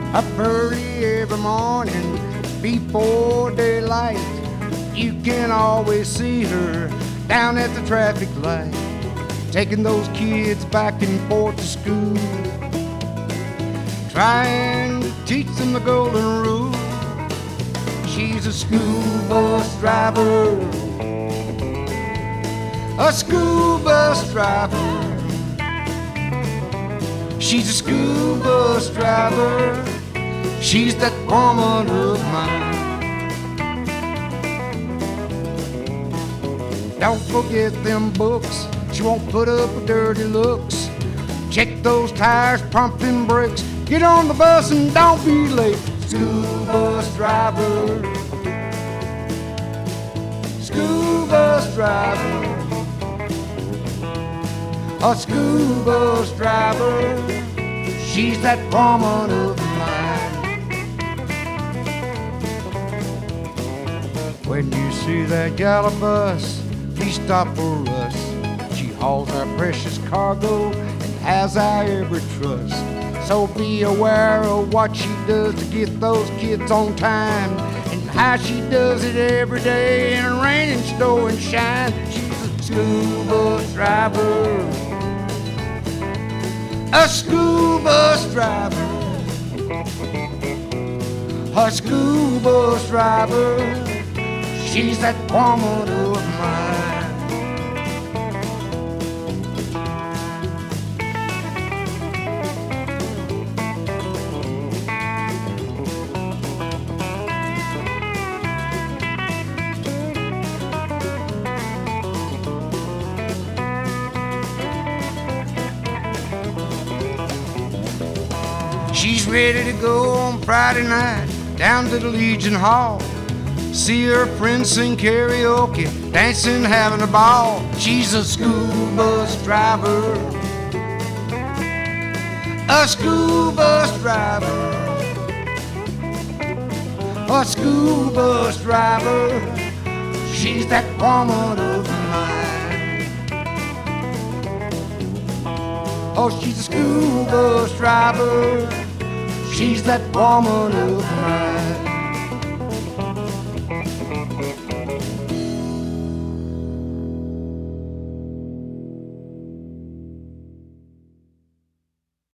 up early every morning before daylight. You can always see her down at the traffic light, taking those kids back and forth to school, trying to teach them the golden rule. She's a school bus driver, a school bus driver. She's a school bus driver. She's that woman of mine. Don't forget them books. She won't put up with dirty looks. Check those tires, pump them brakes. Get on the bus and don't be late. School bus driver, school bus driver, a school bus driver. She's that woman of mine. When you see that yellow bus, please stop for us. She hauls our precious cargo and has our every trust. So be aware of what she does to get those kids on time, and how she does it every day in rain and snow and shine. She's a school bus driver, a school bus driver, a school bus driver. She's that woman of mine. She's ready to go on Friday night down to the Legion Hall, see her friends sing karaoke, dancing, having a ball. She's a school bus driver, a school bus driver, a school bus driver. She's that woman of mine. Oh, she's a school bus driver. She's that woman of mine.